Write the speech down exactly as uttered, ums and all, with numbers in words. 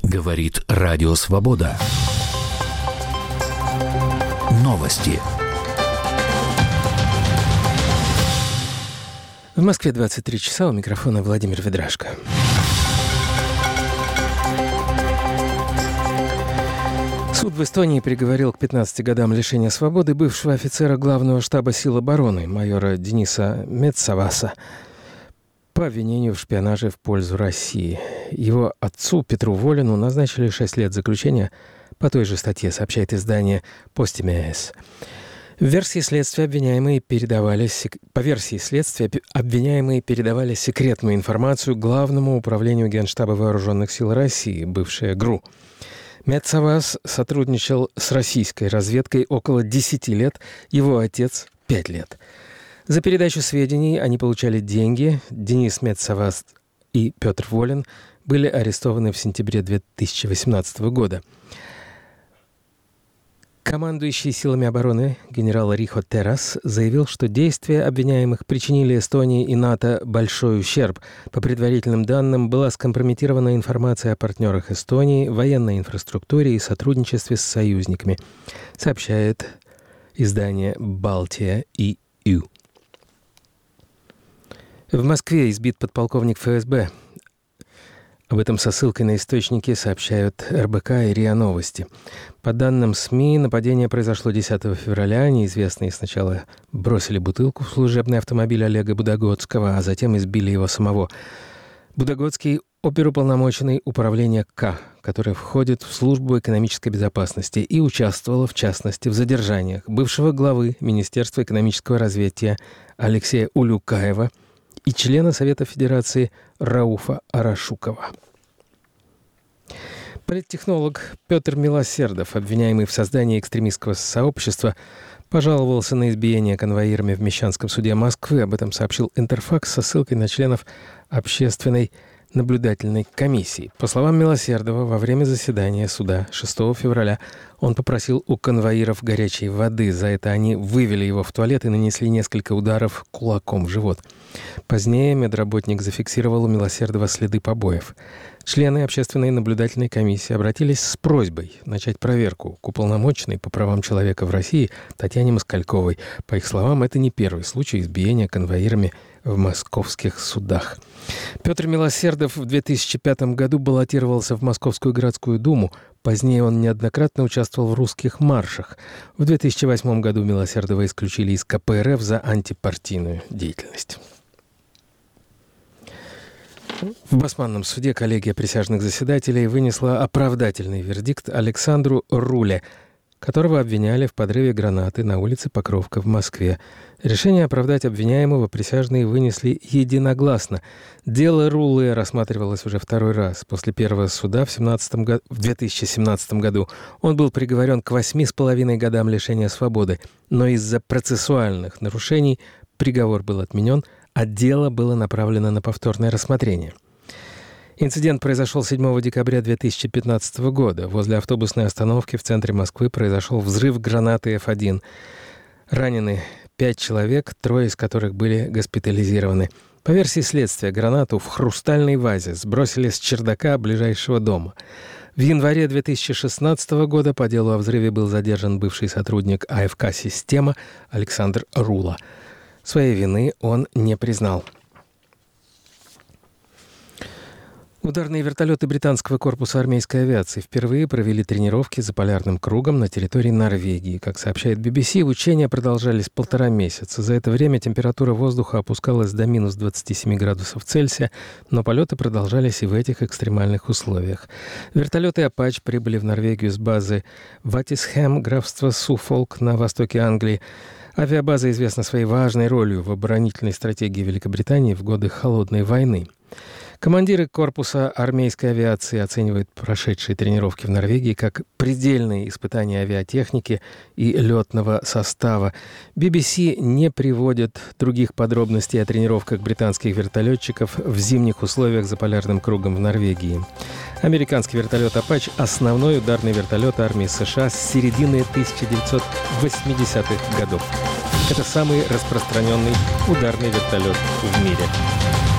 Говорит Радио Свобода. Новости. В Москве двадцать три часа, у микрофона Владимир Ведрашко. Суд в Эстонии приговорил к пятнадцати годам лишения свободы бывшего офицера главного штаба сил обороны, майора Дениса Мецаваса, по обвинению в шпионаже в пользу России. Его отцу Петру Волину назначили шесть лет заключения по той же статье, сообщает издание «Постимеес». В версии следствия обвиняемые передавали, по версии следствия обвиняемые передавали секретную информацию Главному управлению Генштаба Вооруженных сил России, бывшее ГРУ. Мецавас сотрудничал с российской разведкой около десяти лет, его отец – пять лет. За передачу сведений они получали деньги. Денис Мецавас и Петр Волин были арестованы в сентябре две тысячи восемнадцатого года. Командующий силами обороны генерал Рихо Террас заявил, что действия обвиняемых причинили Эстонии и НАТО большой ущерб. По предварительным данным, была скомпрометирована информация о партнерах Эстонии, военной инфраструктуре и сотрудничестве с союзниками, сообщает издание «Балтия и Ю». В Москве избит подполковник эф эс бэ. Об этом со ссылкой на источники сообщают эр бэ ка и РИА Новости. По данным СМИ, нападение произошло десятого февраля. Неизвестные сначала бросили бутылку в служебный автомобиль Олега Будагодского, а затем избили его самого. Будагодский – оперуполномоченный управления К, которое входит в службу экономической безопасности и участвовало, в частности, в задержаниях бывшего главы Министерства экономического развития Алексея Улюкаева и члена Совета Федерации Рауфа Арашукова. Политтехнолог Петр Милосердов, обвиняемый в создании экстремистского сообщества, пожаловался на избиение конвоирами в Мещанском суде Москвы. Об этом сообщил Интерфакс со ссылкой на членов общественной наблюдательной комиссии. По словам Милосердова, во время заседания суда шестого февраля он попросил у конвоиров горячей воды. За это они вывели его в туалет и нанесли несколько ударов кулаком в живот. Позднее медработник зафиксировал у Милосердова следы побоев. Члены общественной наблюдательной комиссии обратились с просьбой начать проверку к уполномоченной по правам человека в России Татьяне Москальковой. По их словам, это не первый случай избиения конвоирами в московских судах. Петр Милосердов в две тысячи пятом году баллотировался в Московскую городскую думу. Позднее он неоднократно участвовал в русских маршах. В две тысячи восьмом году Милосердова исключили из ка пэ эр эф за антипартийную деятельность. В Басманном суде коллегия присяжных заседателей вынесла оправдательный вердикт Александру Руле, которого обвиняли в подрыве гранаты на улице Покровка в Москве. Решение оправдать обвиняемого присяжные вынесли единогласно. Дело Руле рассматривалось уже второй раз. После первого суда в, семнадцатом го... в две тысячи семнадцатом году он был приговорен к восьми с половиной годам лишения свободы, но из-за процессуальных нарушений приговор был отменен, а дело было направлено на повторное рассмотрение. Инцидент произошел седьмого декабря две тысячи пятнадцатого года. Возле автобусной остановки в центре Москвы произошел взрыв гранаты эф один. Ранены пять человек, трое из которых были госпитализированы. По версии следствия, гранату в хрустальной вазе сбросили с чердака ближайшего дома. В январе две тысячи шестнадцатого года по делу о взрыве был задержан бывший сотрудник а эф ка «Система» Александр Рула. Своей вины он не признал. Ударные вертолеты британского корпуса армейской авиации впервые провели тренировки за полярным кругом на территории Норвегии. Как сообщает би би си, учения продолжались полтора месяца. За это время температура воздуха опускалась до минус двадцати семи градусов Цельсия, но полеты продолжались и в этих экстремальных условиях. Вертолеты «Апач» прибыли в Норвегию с базы Ватисхэм, графство Суффолк на востоке Англии. Авиабаза известна своей важной ролью в оборонительной стратегии Великобритании в годы Холодной войны. Командиры корпуса армейской авиации оценивают прошедшие тренировки в Норвегии как предельные испытания авиатехники и летного состава. би би си не приводит других подробностей о тренировках британских вертолетчиков в зимних условиях за полярным кругом в Норвегии. Американский вертолет «Апач» — основной ударный вертолет армии США с середины тысяча девятьсот восьмидесятых годов. Это самый распространенный ударный вертолет в мире.